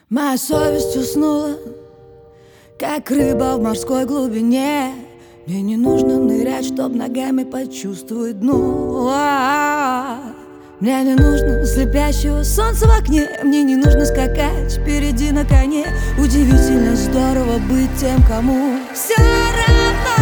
Моя совесть уснула, как рыба в морской глубине. Мне не нужно нырять, чтоб ногами почувствовать дно. Мне не нужно слепящего солнца в окне. Мне не нужно скакать впереди на коне. Удивительно здорово быть тем, кому все равно.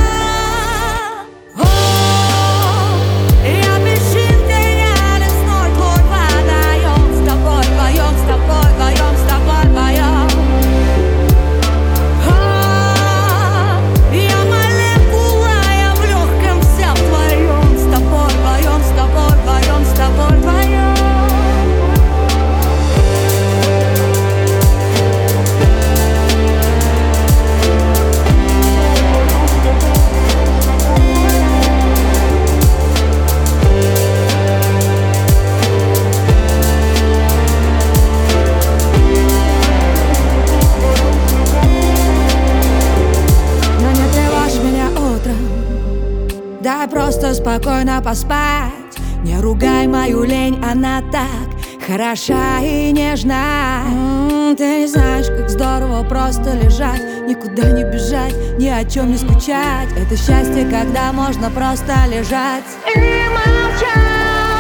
Дай просто спокойно поспать. Не ругай мою лень, она так хороша и нежна. Ты не знаешь, как здорово просто лежать, никуда не бежать, ни о чем не скучать. Это счастье, когда можно просто лежать и молчать.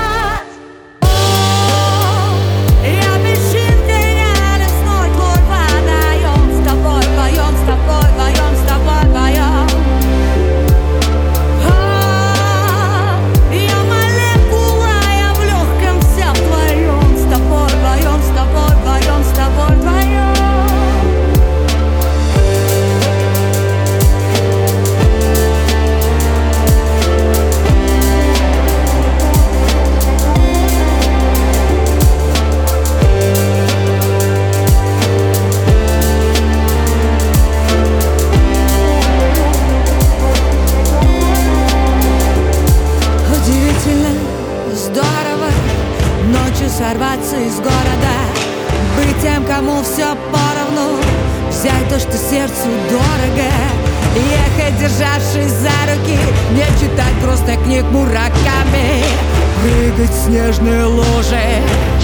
Ночью сорваться из города, быть тем, кому все поровну, взять то, что сердцу дорого, ехать, державшись за руки, не читать просто книг Мураками, прыгать в снежные лужи.